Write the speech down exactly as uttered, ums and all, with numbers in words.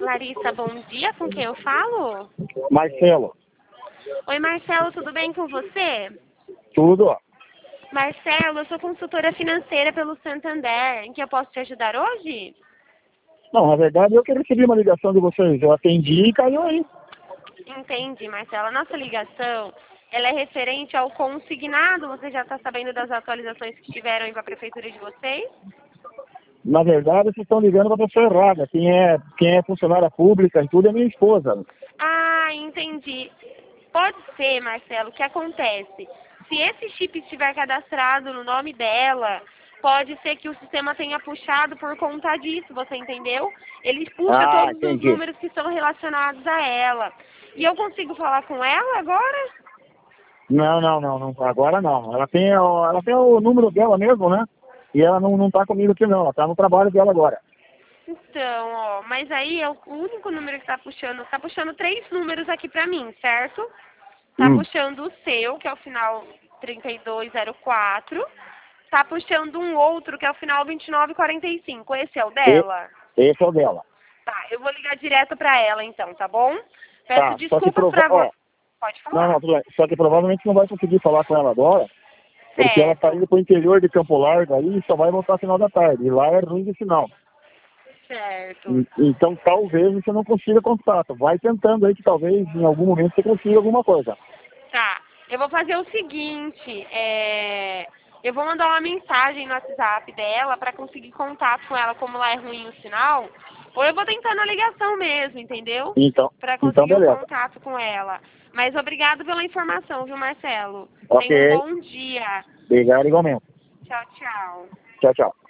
Larissa, bom dia. Com quem eu falo? Marcelo, Oi, Marcelo, tudo bem com você? tudo, ó. Marcelo, eu sou consultora financeira pelo Santander. Em que eu posso te ajudar hoje? Não, na verdade eu que recebi uma ligação de vocês, eu atendi e caiu aí. Entendi, Marcelo. A nossa ligação, ela é referente ao consignado. Você já está sabendo das atualizações que tiveram aí para a prefeitura de vocês? Na verdade vocês estão ligando para a pessoa errada, quem é, quem é funcionária pública e tudo é minha esposa. Ah, entendi. Pode ser, Marcelo, o que acontece? Se esse chip estiver cadastrado no nome dela, pode ser que o sistema tenha puxado por conta disso, você entendeu? Ele puxa Ah, todos os entendi. números que estão relacionados a ela. E eu consigo falar com ela agora? Não, não, não, não, agora não. Ela tem, ó, ela tem o número dela mesmo, né? E ela não, não tá comigo aqui não, ela tá no trabalho dela agora. Então, ó, mas aí é o único número que tá puxando, tá puxando três números aqui pra mim, certo? Tá Hum. puxando o seu, que é o final trinta e dois zero quatro. Tá puxando um outro, que é o final vinte e nove quarenta e cinco. Esse é o E, dela? esse é o dela. Tá, eu vou ligar direto pra ela então, tá bom? Peço Tá, só que desculpas prova... pra você. ó, Pode não, falar. não, tudo bem. Só que provavelmente não vai conseguir falar com ela agora, porque ela tá Certo, indo pro interior de Campo Largo aí e só vai voltar no final da tarde. E lá é ruim de sinal. certo. E- Então talvez você não consiga contato. Vai tentando aí que talvez em algum momento você consiga alguma coisa. Tá, eu vou fazer o seguinte, é... eu vou mandar uma mensagem no WhatsApp dela pra conseguir contato com ela, como lá é ruim o sinal, ou eu vou tentar na ligação mesmo, entendeu? Então, Pra então conseguir o beleza. contato com ela. Mas obrigado pela informação, viu, Marcelo? Tenha um Ok. bom dia. Obrigado igualmente. Tchau, tchau. Tchau, tchau.